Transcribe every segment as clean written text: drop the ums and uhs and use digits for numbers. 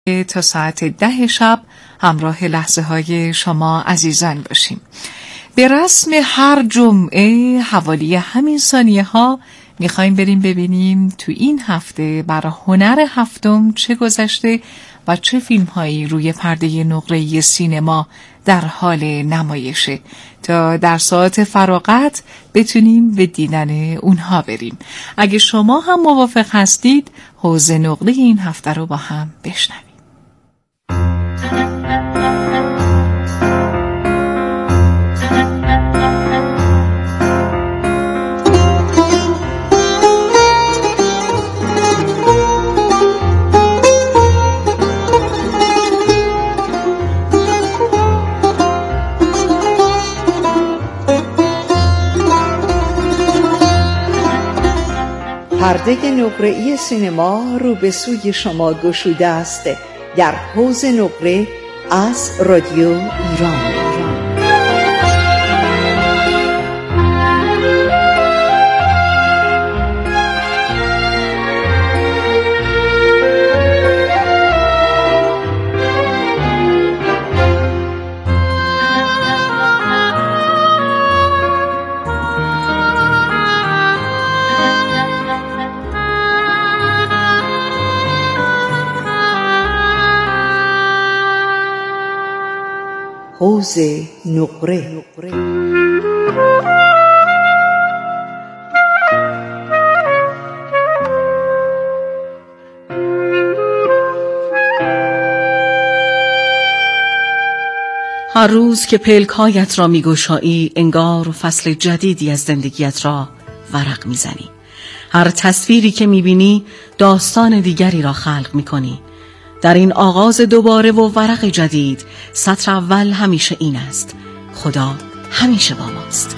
تا ساعت 10 شب همراه لحظه های شما عزیزان باشیم. به رسم هر جمعه حوالی همین ثانیه ها میخوایم بریم ببینیم تو این هفته برای هنر هفتم چه گذشته و چه فیلم هایی روی پرده نقره‌ای سینما در حال نمایشه تا در ساعت فراغت بتونیم به دیدن اونها بریم. اگه شما هم موافق هستید حوض نقره این هفته رو با هم بشنویم. پرده نقره‌ای سینما رو به سوی شما گشوده است در حوض نقره از رادیو ایران. حوض نقره. هر روز که پلک‌هایت را می‌گشایی انگار فصل جدیدی از زندگیت را ورق می‌زنی. هر تصویری که می‌بینی داستان دیگری را خلق می‌کنی. در این آغاز دوباره و ورق جدید سطر اول همیشه این است: خدا همیشه با ماست.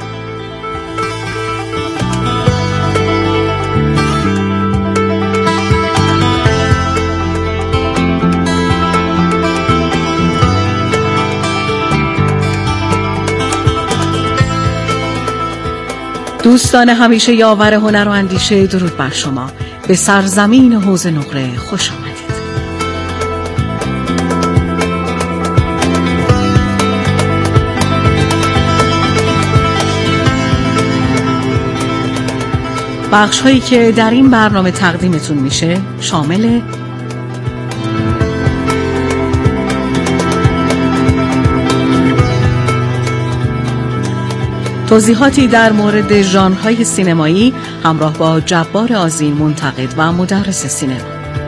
دوستان همیشه یاور هنر و اندیشه، درود بر شما. به سرزمین حوض نقره خوش آمدید. بخش هایی که در این برنامه تقدیمتون میشه شامل توضیحاتی در مورد ژانرهای سینمایی همراه با جبار آذین، منتقد و مدرس سینما،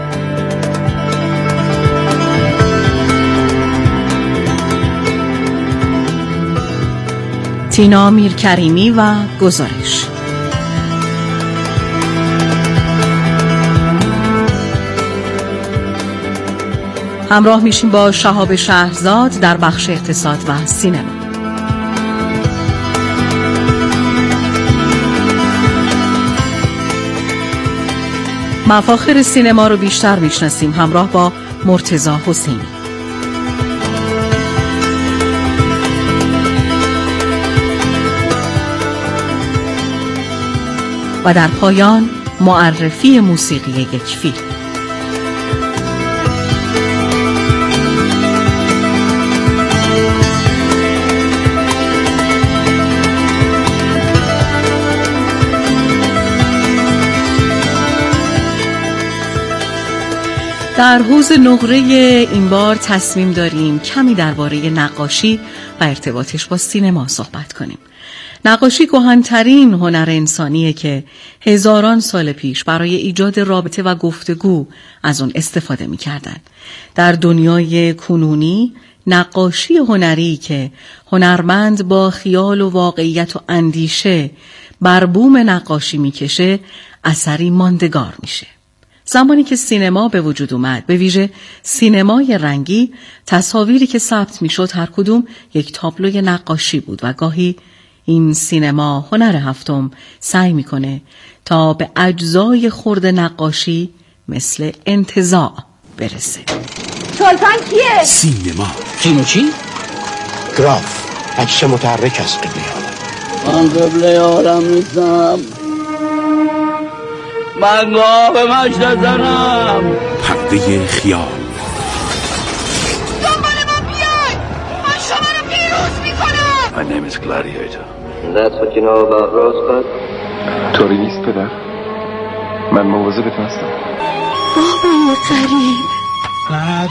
تینا میرکریمی و گزارش. همراه میشیم با شهاب شهرزاد در بخش اقتصاد و سینما. مفاخر سینما رو بیشتر میشناسیم همراه با مرتضی حسینی. و در پایان معرفی موسیقی یک فیلم. در حوض نقره این بار تصمیم داریم کمی درباره نقاشی و ارتباطش با سینما صحبت کنیم. نقاشی کهن‌ترین هنر انسانیه که هزاران سال پیش برای ایجاد رابطه و گفتگو از اون استفاده می‌کردن. در دنیای کنونی نقاشی هنری که هنرمند با خیال و واقعیت و اندیشه بر بوم نقاشی می‌کشه اثری ماندگار میشه. زمانی که سینما به وجود اومد، به ویژه سینمای رنگی، تصاویری که ثبت میشد هر کدوم یک تابلوی نقاشی بود و گاهی این سینما هنر هفتم سعی میکنه تا به اجزای خرد نقاشی مثل انتزاع برسه. سلطان کیه؟ سینما. فیلم چی؟ گراف. عکس متحرک از قبله من قبله عالم نیستم. من گاه به مجد زنم. پرده خیال. My name is Gladiator. That's what you know about Rosebud? طوری نیست پدر. من مواظبت هستم. بابای قریب. نه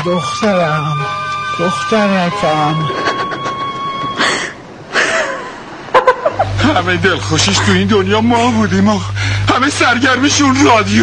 دخترکم. همه دلخوشیش تو این دنیا ما بودیم و همه سرگرمشون رادیو.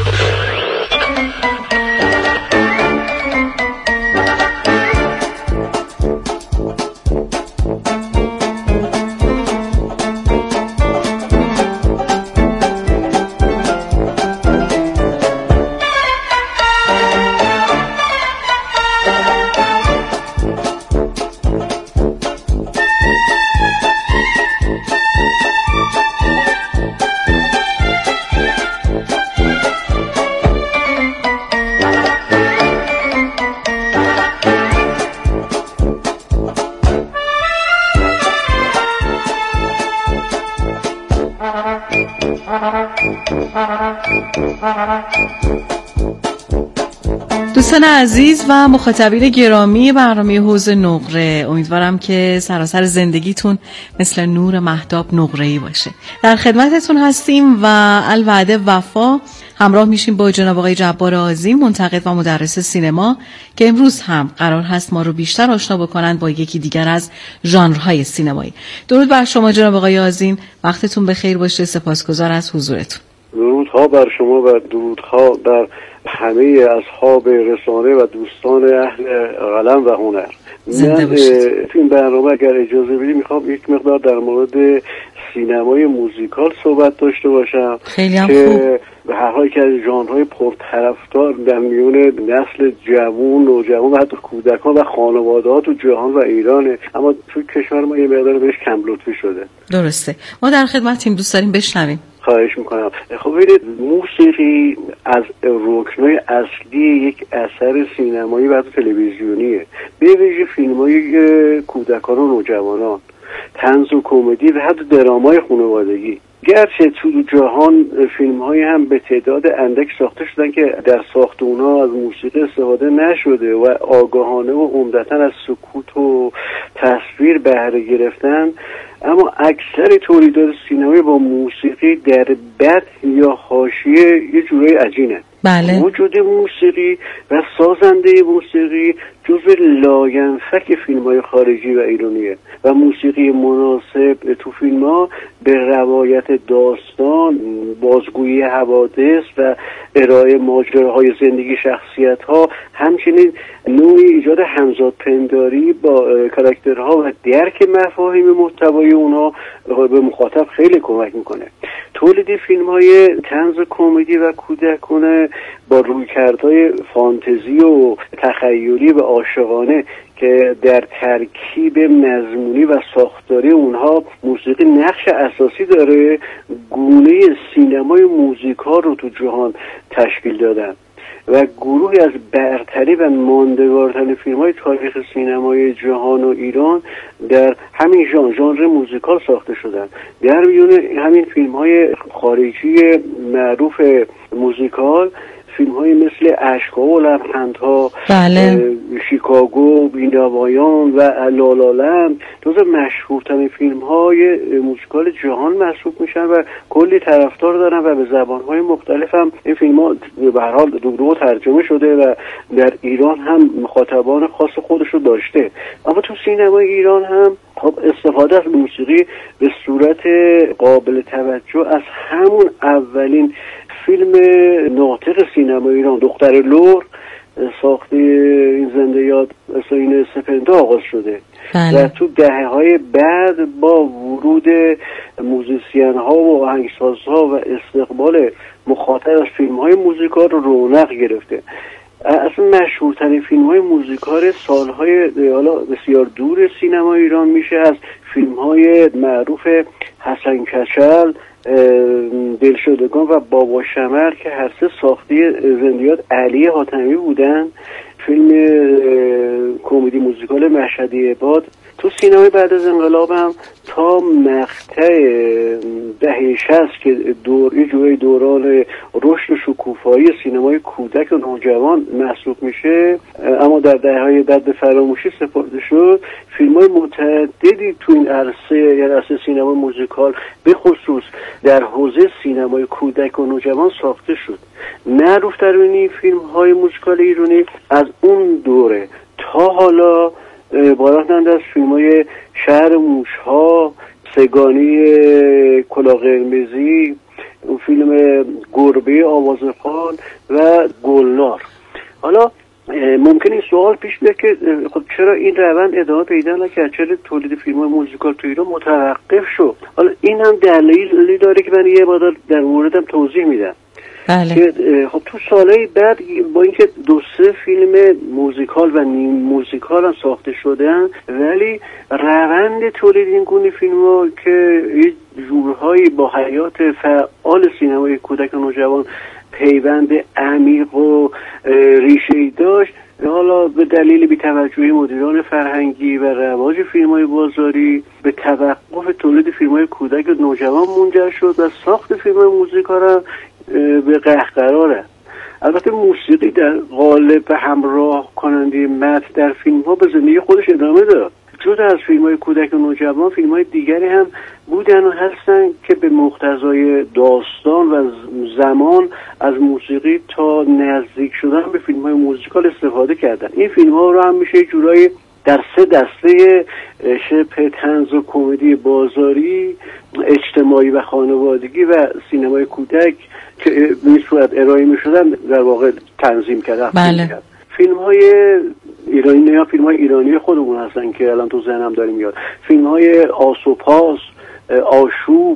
دوستان عزیز و مخاطبین گرامی برنامه حوض نقره، امیدوارم که سراسر زندگیتون مثل نور مهتاب نقره‌ای باشه. در خدمتتون هستیم و الوعده وفا همراه میشیم با جناب آقای جبار عظیم، منتقد و مدرس سینما، که امروز هم قرار هست ما رو بیشتر آشنا بکنن با یکی دیگر از ژانرهای سینمایی. درود بر شما جناب آقای عظیم، وقتتون بخیر باشه، سپاسگزار از حضورتون. درودها بر شما و درودها بر همه اصحاب رسانه و دوستان اهل قلم و هنر. من تو این برنامه اگر اجازه بدید میخوام یک مقدار در مورد سینمای موزیکال صحبت داشته باشم. خیلی هم که خوب. به هر حال که از ژانرهای پرطرفدار در میون نسل جوان و حتی کودکان و خانواده‌ها تو جهان و ایرانه، اما تو کشور ما یه مقدار بهش کم لطفی شده. درسته، ما در خدمتیم، دوست داریم بشنویم. خواهش میکنم. خب ببینید، موسیقی از رکن‌های اصلی یک اثر سینمایی و تلویزیونیه، به ویژه فیلم‌های کودکان و نوجوانان، طنز و کمدی و حتی درامای خانوادگی. گرچه تو جهان فیلم‌هایی هم به تعداد اندک ساخته شدن که در ساخت اونها از موسیقی استفاده نشده و آگاهانه و عمدتاً از سکوت و تصویر بهره گرفتن، اما اکثر تولیدات سینمایی با موسیقی در بد یا حاشیه یه جورای عجینه. بله. وجود موسیقی و سازنده موسیقی جزو لاینفک فیلم‌های خارجی و ایرانیه و موسیقی مناسب تو فیلم‌ها به روایت داستان، بازگویی حوادث و ارائه ماجراهای زندگی شخصیت‌ها، همچنین نوعی ایجاد همزادپنداری با کاراکترها و درک مفاهیم محتوای اونها به مخاطب خیلی کمک میکنه. تولید فیلم‌های طنز کمدی و کودکانه با رویکردهای فانتزی و تخیلی و عاشقانه که در ترکیب مضمونی و ساختاری اونها موسیقی نقش اساسی داره، گونه سینمای موزیکال رو تو جهان تشکیل دادن و گروهی از برتری و ماندگارترین فیلم‌های تاریخ سینمای جهان و ایران در همین ژانر موزیکال ساخته شدن. در میون همین فیلم‌های خارجی معروف موزیکال، فیلم‌های مثل اشک‌ها و لبخندها، بله. شیکاگو، بینوایان و لالالند جزو مشهورترین فیلم‌های موزیکال جهان محسوب میشن و کلی طرفدار دارن و به زبان‌های مختلف هم این فیلم‌ها به هر حال دوباره ترجمه شده و در ایران هم مخاطبان خاص خودش رو داشته. اما تو سینمای ایران هم خب استفاده از موسیقی به صورت قابل توجه از همون اولین فیلم ناطق سینما ایران، دختر لور، ساخته این زنده یاد حسین سپنده آغاز شده. بله. و تو دهه‌های بعد با ورود موزیسین‌ها و آهنگسازها و استقبال مخاطب از فیلم‌های موزیکال رو رونق گرفته. اصلا مشهورترین فیلم‌های موزیکال سال‌های حالا بسیار دور سینما ایران میشه از فیلم‌های معروف حسن کچل، دلشدگان و بابا شمر که هر سه ساخته زندیات علی حاتمی بودن. فیلم کمدی موزیکال مشهدی عباد تو سینمای بعد از انقلاب هم تا مقطع دهه 60 که یه جوری دوران رشد و شکوفایی سینمای کودک و نوجوان محسوب میشه، اما در دهه‌های بعد به فراموشی سپرده شد، فیلم‌های متعددی تو این عرصه، یعنی عرصه سینما موزیکال به خصوص در حوزه سینمای کودک و نوجوان ساخته شد. معروف‌ترین فیلم‌های موزیکال ایرانی از اون دوره تا حالا بارانند از فیلم‌های شهر موش‌ها، سگانی کلاه قرمزی، فیلم گربه آوازخوان و گلنار. حالا ممکن این سوال پیش بیاد که خب چرا این روند ادامه پیدا نکرد، چرا تولید فیلم‌های موزیکال تو ایران متوقف شد؟ حالا این هم دلیلی داره که من یه مقدار در موردم توضیح میدم. بله. که خب تو سالهای بعد با اینکه 2-3 فیلم موزیکال و نیم موزیکال هم ساخته شدن، ولی روند تولید این گونه فیلم‌ها که یه جورهایی با حیات فعال سینمای کودک و نوجوان پیوند عمیق و ریشه‌ای داشت، حالا به دلیل بی‌توجهی مدیران فرهنگی و رواج فیلم‌های بازاری به توقف تولید فیلم‌های کودک و نوجوان منجر شد و ساخت فیلم‌های موزیکال به قهقراره. البته موسیقی در قالب همراه کننده متن در فیلم‌ها به زندگی خودش ادامه داد. جدا از فیلم‌های کودک و نوجوان، فیلم‌های دیگری هم بودن و هستن که به مقتضای داستان و زمان از موسیقی تا نزدیک شدن به فیلم‌های موزیکال استفاده کردن. این فیلم‌ها رو هم میشه جورایی در 3 دسته شبه طنز و کمدی بازاری، اجتماعی و خانوادگی و سینمای کودک که به این صورت ارائه می‌شدن در واقع تنظیم کرده. بله. فیلم‌های ایرانی یا فیلم‌های ایرانی خودمون هستن که الان تو ذهنم داریم میاد. فیلم‌های آسوپاس، آشوب،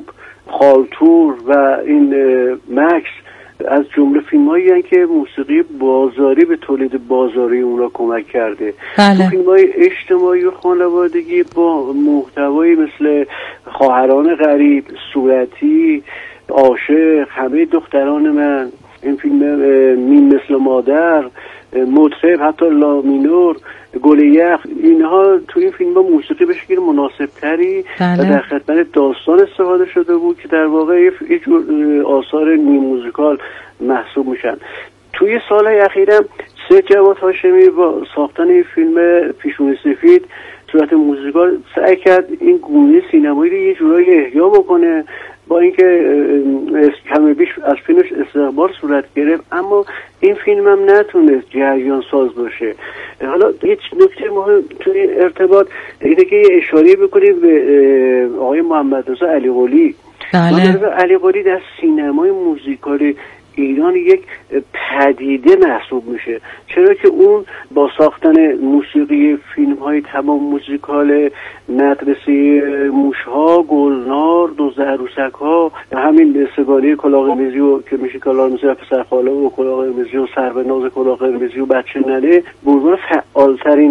خالتور و این مکس از جمله فیلم‌هایی هستند که موسیقی بازاری به تولید بازاری اون را کمک کرده. بله. فیلم‌های اجتماعی و خانوادگی با محتوایی مثل خواهران غریب، صورتی، عاشق، همه دختران من، این فیلم مین مثل مادر، مطرب، حتی لامینور، گل یخ، اینها تو این فیلم ها موسیقی به شکل مناسب تری و در خدمت داستان استفاده شده بود که در واقع یه جور آثار نیم موزیکال محسوب میشن. توی سالهای اخیرم سید جواد هاشمی با ساختن این فیلم پیشونی سفید صورت موزیکال سعی کرد این گونه سینمایی رو یه جورایی احیا بکنه، با اینکه کم بیش از فیلمش استقبال صورت گرفت، اما این فیلم هم نتونست جریان ساز باشه. حالا یه نکته مهم توی این ارتباط اینه که یه اشاره بکنیم به آقای محمد رضا علیقلی. محمد رضا علیقلی در سینمای موزیکال ایران یک پدیده محسوب میشه، چرا که اون با ساختن موسیقی فیلم‌های تمام موزیکال مدرسه موشها، گلنار، دوز عروسک‌ها، همین سگانی کلاه قرمزی و که میشه کلاه قرمزی و پسرخاله و کلاه قرمزی و سربناز کلاه قرمزی و بچه ننه، به عنوان فعالترین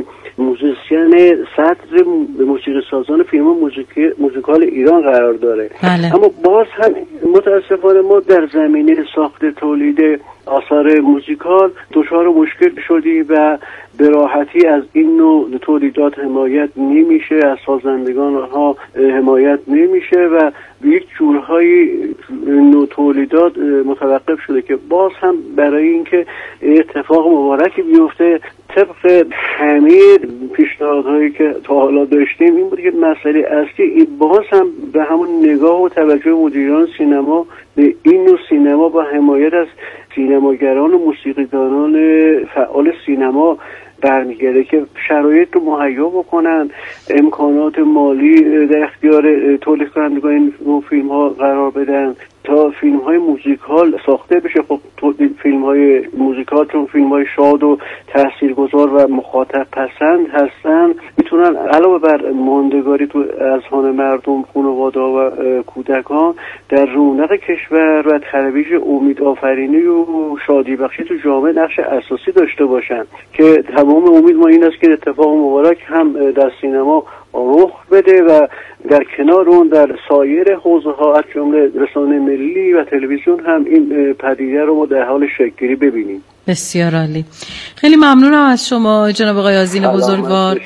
موزیسین سطر موسیقی سازان فیلم موزیکال ایران قرار داره. بله. اما باز هم متاسفانه ما در زمینه ساخت تولید آثار موزیکال دچار مشکل شدیم و به راحتی از این نوع تولیدات حمایت نمیشه، از سازندگان ها حمایت نمیشه و یک جورهای نوع تولیدات متوقف شده که باز هم برای اینکه اتفاق مبارکی بیفته طبق همه پیشنهادهایی که تا حالا داشتیم این بود که مسئله اصلی باز هم به همون نگاه و توجه مدیران سینما به این نوع سینما با حمایت از سینماگران و موسیقیدانان فعال سینما برمیگرده که شرایط رو مهیا بکنن، امکانات مالی در اختیار تولید کنندگان این فیلم ها قرار بدن تا فیلم های موزیکال ساخته بشه. خب فیلم های موزیکال چون فیلم های شاد و تاثیرگذار و مخاطب پسند هستن میتونن علاوه بر ماندگاری تو اذهان مردم، خانواده و کودکان در رونق کشور و ترویج امید آفرینی و شادی بخشی تو جامعه نقش اساسی داشته باشن که تمام امید ما این است که اتفاق مبارک هم در سینما رخ بده و در کنار اون در سایر حوزه‌ها از جمله رسانه ملی و تلویزیون هم این پدیده رو ما در حال شکل‌گیری ببینیم. بسیار عالی. خیلی ممنونم از شما جناب آقای آذین بزرگوار.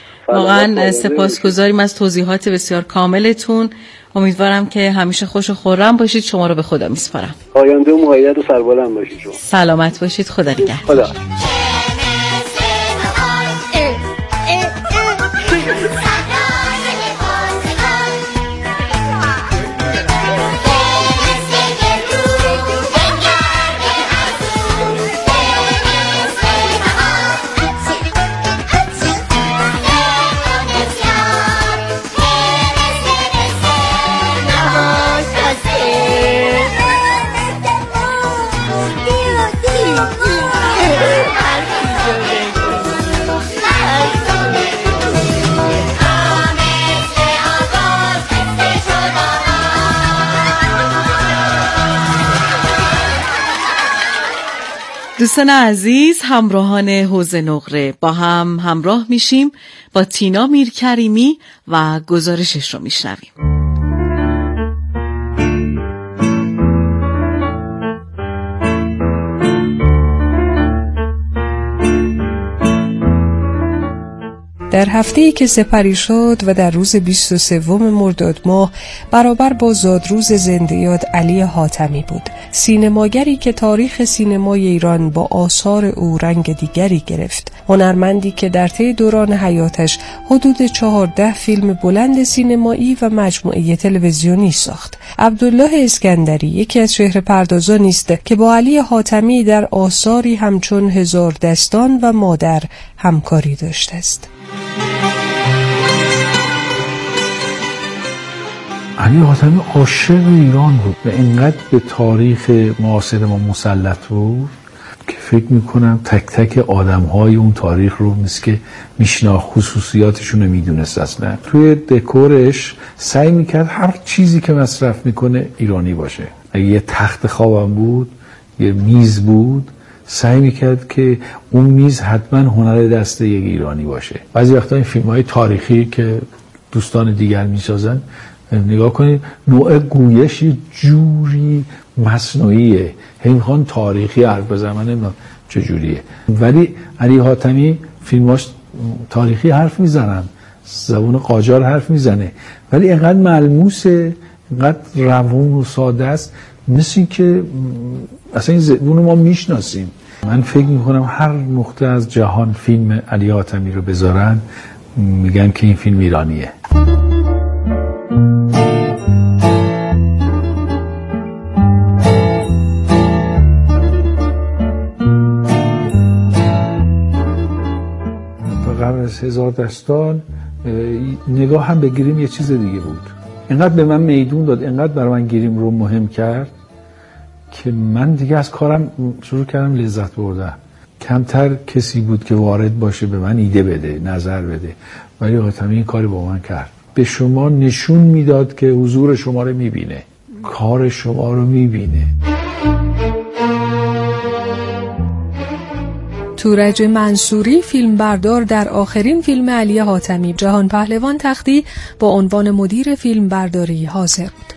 واقعا سپاسگزاریم از توضیحات بسیار کاملتون. امیدوارم که همیشه خوش و خرم باشید. شما رو به خدا میسپارم. پاینده و مؤید و سربلند باشید. شما سلامت باشید. خدا نگهدار. خدا دوستان عزیز، همراهان حوض نقره، با هم همراه میشیم با تینا میرکریمی و گزارشش رو میشنویم. در هفته‌ای که سپری شد و در روز 23 مرداد ماه برابر با زادروز زنده‌یاد علی حاتمی بود. سینماگری که تاریخ سینمای ایران با آثار او رنگ دیگری گرفت. هنرمندی که در طی دوران حیاتش حدود 14 فیلم بلند سینمایی و مجموعه تلویزیونی ساخت. عبدالله اسکندری یکی از چهره‌پردازانی است که با علی حاتمی در آثاری همچون هزار دستان و مادر همکاری داشته است. علی حاتمی عاشق ایران بود و اینقدر به تاریخ معاصر ما مسلط بود که فکر میکنم تک تک آدم‌های اون تاریخ رو مثل که میشناخت، خصوصیاتشون رو میدونست. اصلا توی دکورش سعی میکرد هر چیزی که مصرف میکنه ایرانی باشه. اگه یه تخت خوابم بود، یه میز بود، سعی میکرد که اون میز حتما هنر دست یک ایرانی باشه. بعضی وقتا این فیلم‌های تاریخی که دوستان دیگر میسازن، نگاه کنید نوع گویش یه جوری مصنوعیه، میخوان تاریخی حرف بزنن، من نمیدونم چجوریه، ولی علی حاتمی فیلماش تاریخی حرف میزنن، زبون قاجار حرف میزنه، ولی اینقدر ملموسه، اینقدر روون و ساده است، مثل که اصلا این زبون رو ما میشناسیم. من فکر میکنم هر نقطه از جهان فیلم علی حاتمی رو بذارن میگن که این فیلم ایرانیه. قبل از هزار دستان نگاه هم بگیریم یه چیز دیگه بود. اینقدر به من میدون داد، اینقدر برای من گیریم رو مهم کرد که من دیگه از کارم شروع کردم لذت بردن. کمتر کسی بود که وارد باشه به من ایده بده، نظر بده، ولی حاتمی این کاری با من کرد. به شما نشون میداد که حضور شما رو میبینه، کار شما رو میبینه. تورج منصوری فیلمبردار در آخرین فیلم علی حاتمی جهان پهلوان تختی با عنوان مدیر فیلمبرداری حاضر بود.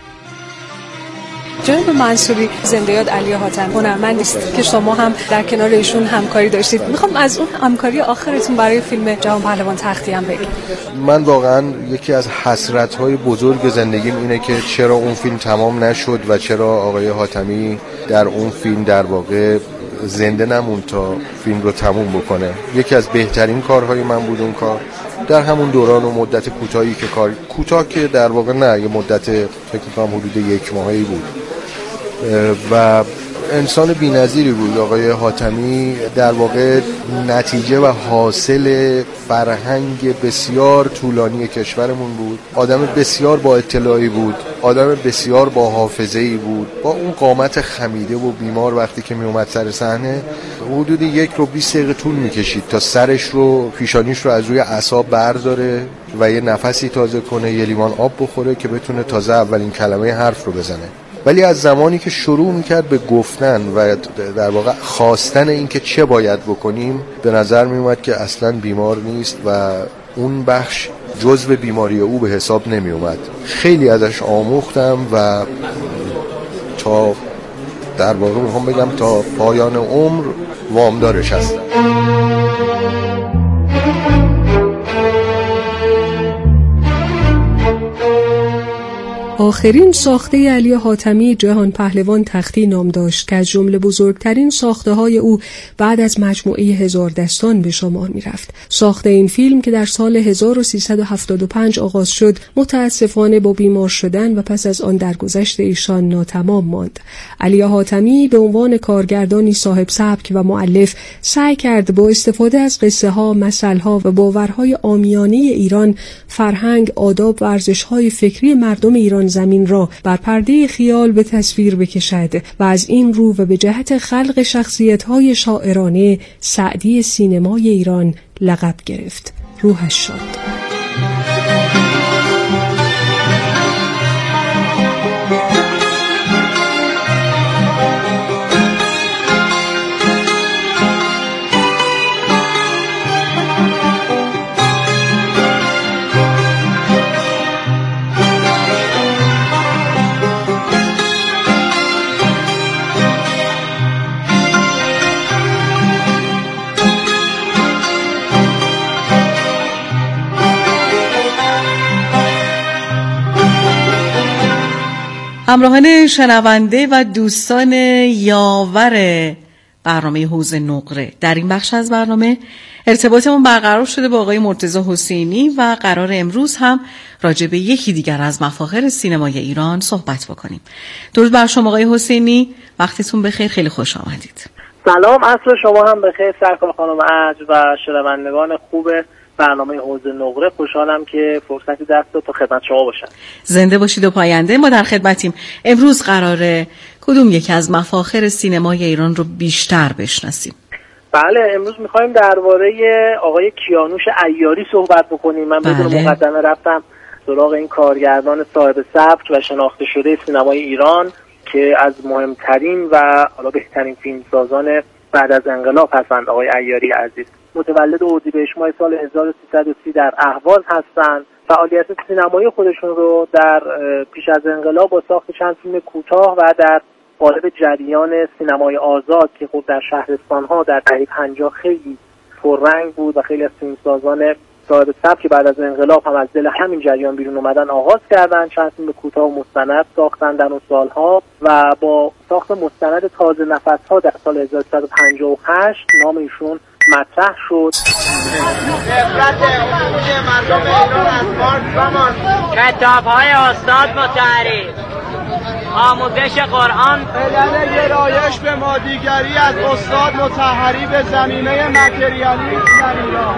جناب منصوری، زنده‌یاد علی حاتمی هنرمندی است که شما هم در کنار ایشون همکاری داشتید. میخوام از اون همکاری آخرتون برای فیلم جهان پهلوان تختی هم بگید. من واقعا یکی از حسرت‌های بزرگ زندگیم اینه که چرا اون فیلم تمام نشد و چرا آقای حاتمی در اون فیلم در واقع زنده نموند تا فیلم رو تموم بکنه. یکی از بهترین کارهای من بود اون کار. در همون دوران و مدت کوتاهی که کار کوتاه که در واقع نه، یه مدت فکر کنم حدود 1 ماهی بود و انسان بی‌نظیری بود آقای حاتمی. در واقع نتیجه و حاصل فرهنگ بسیار طولانی کشورمون بود. آدم بسیار با اطلاعی بود، آدم بسیار با حافظه‌ای بود. با اون قامت خمیده و بیمار وقتی که می اومد سر صحنه حدود 1 رو 20 دقیقه طول می‌کشید تا سرش رو، پیشانیش رو از روی اعصاب برداره و یه نفسی تازه کنه، یه لیوان آب بخوره که بتونه تازه اولین کلمه حرف رو بزنه. ولی از زمانی که شروع میکرد به گفتن و در واقع خواستن این که چه باید بکنیم، به نظر میومد که اصلا بیمار نیست و اون بخش جزء بیماری او به حساب نمی اومد. خیلی ازش آموختم و تا در واقع میخوام بگم تا پایان عمر وامدارش هستم. آخرین ساخته علی حاتمی جهان پهلوان تختی نام داشت که از جمله بزرگترین ساخته‌های او بعد از مجموعه هزار دستان به شمار می‌رفت. ساخته این فیلم که در سال 1375 آغاز شد، متأسفانه با بیمار شدن و پس از آن درگذشت ایشان ناتمام ماند. علی حاتمی به عنوان کارگردانی صاحب سبک و مؤلف سعی کرد با استفاده از قصه‌ها، مثل‌ها و باورهای عامیانه ایران، فرهنگ، آداب و ارزش‌های فکری مردم ایران زمین را بر پرده خیال به تصویر بکشد و از این رو و به جهت خلق شخصیت‌های شاعرانه سعدی سینمای ایران لقب گرفت. روحش شاد. همراهان شنونده و دوستان یاور برنامه حوض نقره، در این بخش از برنامه ارتباطمون برقرار شده با آقای مرتضی حسینی و قرار امروز هم راجع به یکی دیگر از مفاخر سینمای ایران صحبت بکنیم. درود بر شما آقای حسینی، وقتتون بخیر، خیلی خوش آمدید. سلام، عصر شما هم بخیر سرکار خانم عجل و شنوندگان خوب برنامه حوض نقره. خوشحالم که فرصتی دست داد تا خدمت شما باشم. زنده باشید و پاینده. ما در خدمتیم. امروز قراره کدوم یکی از مفاخر سینمای ایران رو بیشتر بشناسیم؟ بله، امروز میخوایم درباره آقای کیانوش عیاری صحبت بکنیم. من بدون مقدمه رفتم سراغ این کارگردان صاحب سبک و شناخته شده سینمای ایران که از مهمترین و حالا بهترین فیلمسازان بعد از انقلاب هستند. آقای عیاری عزیز متولد اردیبهشت ماه سال 1330 در اهواز هستند. فعالیت سینمایی خودشون رو در پیش از انقلاب با ساخت چند فیلم کوتاه و در قالب جریان سینمای آزاد که خود در شهرستان‌ها در دهه 50 خیلی پررنگ بود و خیلی از فیلمسازان صاحب سبک که بعد از انقلاب هم از دل همین جریان بیرون اومدن آغاز کردن. چند فیلم کوتاه و مستند ساختن در اون سالها و با ساخت مستند تازه نفس‌ها در سال 1358 نام ایشون مطرح شد. نفرت عمومی مردم ایران از مارکس زمان، کتاب‌های استاد مطهری، آموزش قرآن، بدن گرایش به مادیگری از استاد مطهری به زمینه متریالیسم در ایران.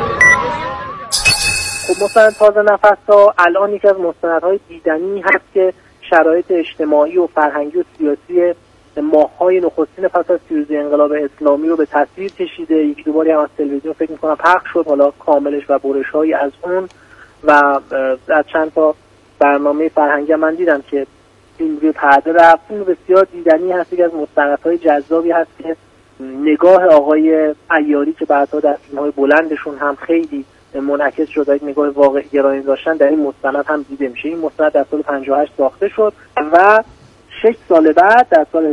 خب مستند تازه نفس‌ها الان یکی از مستندهای دیدنی هست که شرایط اجتماعی و فرهنگی و سیاسی ماه‌های نخستین پس از پیروزی انقلاب اسلامی رو به تصویر کشیده. یک دو باری هم از تلویزیون فکر می‌کنم پخش شد، حالا کاملش و برش‌هایی از اون و در چند تا برنامه فرهنگی من دیدم که فیلم روی پرده رفت. فیلم بسیار دیدنی هست، یک از مستندهای جذابی هست که نگاه آقای عیاری که بعدها در فیلم‌های بلندشون هم خیلی منعکس شد، یک نگاه واقع گرایی داشتن، در این مستند هم دیده میشه. این مستند در سال 58 ساخته شد و 6 سال بعد در سال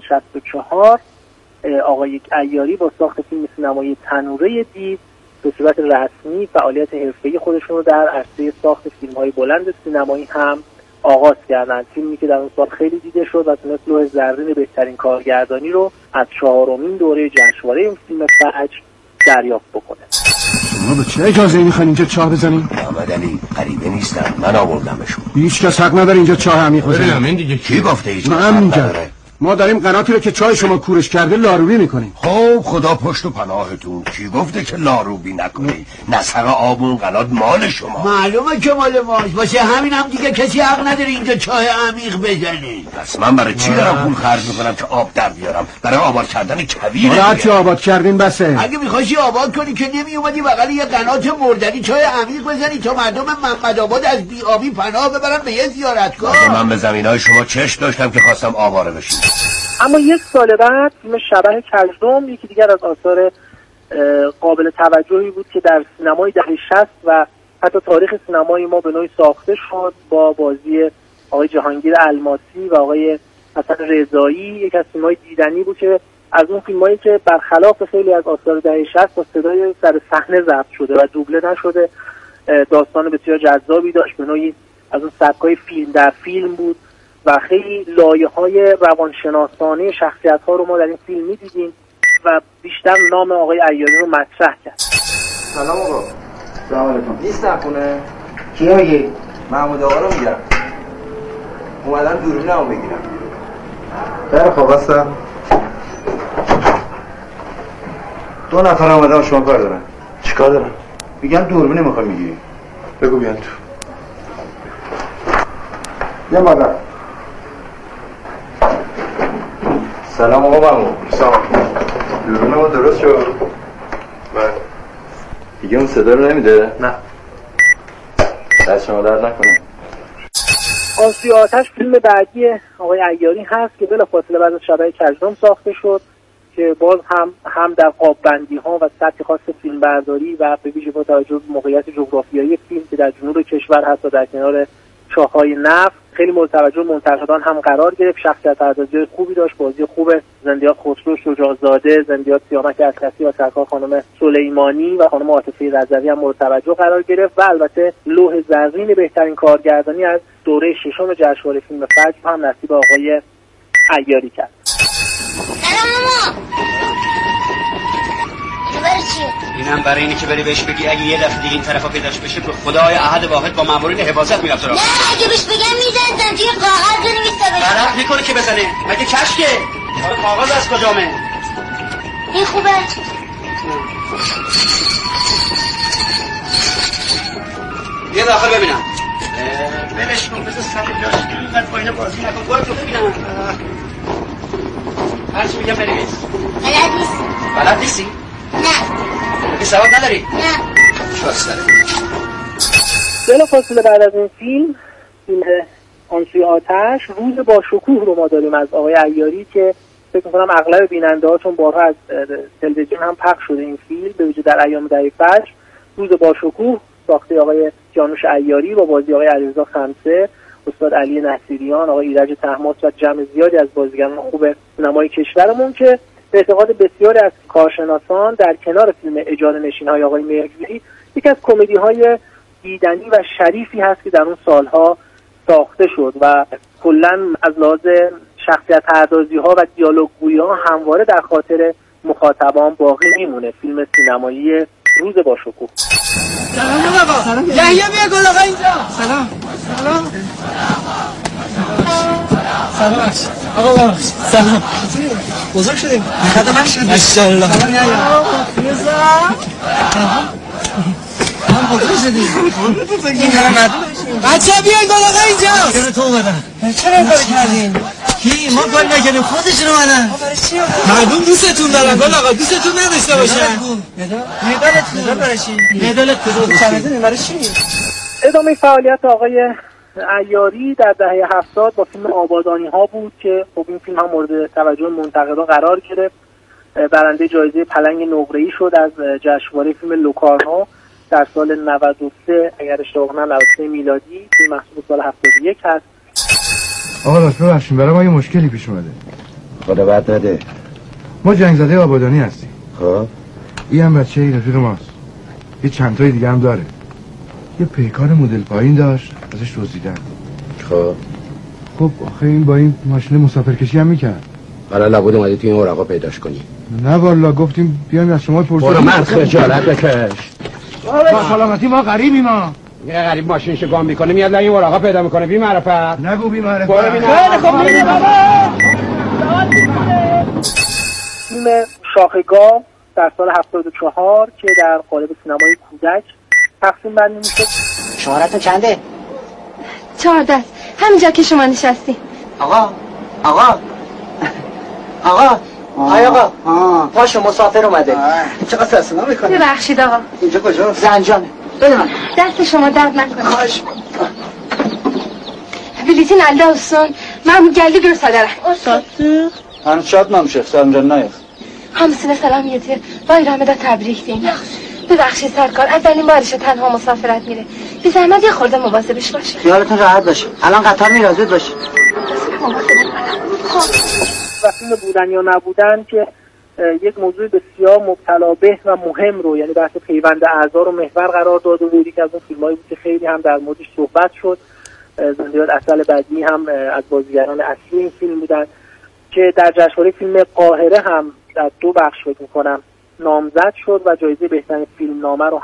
1364 آقای عیاری با ساخت فیلم سینمایی تنوره دید به صورت رسمی فعالیت حرفه‌ای خودشون رو در عرصه ساخت فیلم‌های بلند سینمایی هم آغاز کردند. فیلمی که در اون سال خیلی دیده شد و تونست لوح زرین بهترین کارگردانی رو از 4مین دوره جشنواره این فیلم فجر دریافت بکنه. شما به چه اجازه‌ای میخواین اینجا چاه بزنین؟ محمد علی غریبه نیستن، من آوردمشون. هیچ کس حق نداره اینجا چاه عمیق بزنه. همین دیگه کی گفته هیچ من میگم ما داریم قناتی رو که چاه شما کورش کرده لاروبی میکنیم. خب خدا پشت و پناهتون، کی گفته که لاروبی نکنی؟ نسق آب اون قنات مال شما. معلومه که مال ماست، واسه همین هم دیگه کسی حق نداره اینجا چاه عمیق بزنه. پس من برای چی دارم پول خرج میکنم که آب در بیارم؟ برای آباد کردن کویر. راحتی آباد کردین بسه. اگه می‌خواستی آباد کنی که نمی اومدی بغل یه قنات مردنی چاه عمیق بزنی تا مردم محمدآباد از بی‌آبی پناه ببرن به یه زیارتگاه. من به زمینای شما چشم داشتم که خواستم آواره بشین. اما 1 سال بعد فیلم شبح کژدم یکی دیگر از آثار قابل توجهی بود که در سینمای دهه 60 و حتی تاریخ سینمای ما به نوعی ساخته شد با بازی آقای جهانگیر الماسی و آقای حسن رضایی. یکی از فیلم‌های دیدنی بود که از اون فیلمایی که برخلاف خیلی از آثار دهه 60 با صدای سر صحنه ضبط شده و دوبله نشده، داستان بسیار جذابی داشت، به نوعی از اون سبکای فیلم در فیلم بود و خیلی لایه‌های روانشناسانه شخصیت‌ها رو ما در این فیلم می‌دیدیم و بیشتر نام آقای عیاری رو مطرح کرد. سلام آقا. سلام علیکم. نیستن خونه؟ کی میگی؟ محمود آقا رو میگم. اومدن دوربینمو بگیرم. خیلی خوب هستم. 2 نفر اومدن شما کار دارن. چیکار دارن؟ میگن دوربین میخوای میگیری. بگو بیان تو. یه مادر. سلام آقا محمود. سلام. دوربین ما درست شد؟ بله. دیگه اون صدا رو نمیده؟ نه. دست شما درد نکنه. آسیا آتش فیلم بعدی آقای عیاری هست که بلافاصله بعد از شبح کژدم ساخته شد که باز هم در قاب‌بندی‌ها و سبک خاص فیلمبرداری و به ویژه با توجه به موقعیت جغرافیایی فیلم که در جنوب کشور هست و در کنار چاه‌های نفت خیلی مورد توجه منتقدان هم قرار گرفت. شخصیت پردازی خوبی داشت، بازی خوب زندیات خسرو شجاع‌زاده، زندیات سیامک اسکسی و سرکار خانم سلیمانی و خانم عاطفه رضوی هم مورد توجه قرار گرفت و البته لوح زرین بهترین کارگردانی از دوره ششم جشنواره فیلم فجر هم نصیب آقای عیاری کرد. اینم برای اینه که بری بهش بگی اگه یه دفعه دیگه این طرفا پیداش بشه به خدای احد واحد با مامورین حفاظت میاد سراغ. نه اگه بهش بگم میزنم توی کاغذ بنویسه بشه. غلط میکنه که بزنه. مگه کشکه؟ کاغذ از کجامه؟ این خوبه. بیا داخل ببینم. ولش کن بذار سر جاش اینقدر پایین بازی نکن. برو تو ببینم. هر چی میگم بنویس. بلد نیست. بلد نیستی؟ نه. که سواد نداری؟ نه. شاستره. بلافاصله بعد از این فیلم آن سوی آتش، روز با شکوه رو ما داریم از آقای عیاری که فکر می‌کنم اغلب بیننده‌ها چون بارها از تلویزیون هم پخش شده این فیلم به ویژه در ایام دهه فجر. روز با شکوه ساخته آقای جانوش عیاری با بازی آقای علیرضا خمسه، استاد علی نصیریان، آقای ایرج طهماسب و جمع زیادی از بازیگران خوب سینمای کشورمون که به اعتقاد بسیاری از کارشناسان در کنار فیلم اجاره نشین‌های آقای مهرگیری یکی از کمدی‌های دیدنی و شریفی هست که در اون سالها ساخته شد و کلاً از لحاظ شخصیت پردازی‌ها و دیالوگ‌گویی‌ها همواره در خاطر مخاطبان باقی میمونه. فیلم سینمایی روز با شکوه. سلام آقا. سلام. یحیی بیا گل آقا اینجا. سلام. سلام. سلام. آقا سلام. بزرگ شدیم. خدا ماشاءالله. سلام یحیی. هم بزرگ شدیم. این همه بچه‌ها بیاین گل آقا اینجا. چرا تو اومدن؟ چرا این کارو کردین؟ کی ما کار نکردیم خودشون اومدن. مردم دوستتون دارن گل آقا دوستتون نداشته باشن. مدالت برای چی؟ مدالت کدوم برای چی؟ ادامه فعالیت آقای عیاری در دهه 70 با فیلم آبادانی ها بود که خب این فیلم هم مورد توجه منتقدان قرار گرفت. برنده جایزه پلنگ نقره‌ای شد از جشنواره فیلم لوکارنو در سال 93 اگر اشتباه نکنم 93 میلادی. فیلم محسوب سال 71 هست. آقا راست ببخشید برای ما یه مشکلی پیش اومده. خدا بد نده. ما جنگ زده آبادانی هستیم. خب این هم بچه این رفیق ماست. یه چند تای دیگه هم داره. یه پیکار مدل پایین داشت ازش دزدیدن. خب آخه این با این ماشین مسافرکشی هم میکرد. برای لابد اومدی توی این ورقا پیداش کنی. نه والا گفتیم بیایم از شما پرسیدیم. برو من خجالت بکش. با سلامتی ما غریبی ما. یه غریب ماشینشو گام میکنه میاد لای این ورقا پیدا میکنه. بی معرفت. نگو بی معرفت. برو بی معرفت. خب میره بابا. فیلم شاخگاه در سال 74 که در قالب سینمای کودک تقسیم بندی میشه. شمارتون چنده؟ 14 همینجا که شما نشستی. آقا های آقا پاشو مسافر اومده. چقدر سرسنا میکنه. ببخشید آقا. اینجا کجا؟ زنجانه. بده من. دست شما درد نکنه. خواهش بلیتین الله olsun. Ben geldi görsələrə. Hani çatmamışıq, Səlimcan Nayev. Hamısına salam yetir. Bayramı da təbrik deyim. ببخشید سرکار اولین بارشه تنها مسافرت میره. بی زحمت یه خورده مواظبش باشه. خیالتون راحت باشه. الان قطار میره زود باشه. و فیلم بودن یا نبودن که یک موضوع بسیار مبتلا به و مهم رو یعنی بحث پیوند اعضا رو محور قرار داده بود. که از اون فیلمایی بود که خیلی هم در موردش صحبت شد. زندیات اصل بدی هم از بازیگران اصلی این فیلم بودن که در جشنواره فیلم قاهره هم در 2 بخش فکر می‌کنم نامزد شد و جایزه بهترین فیلم نامه رو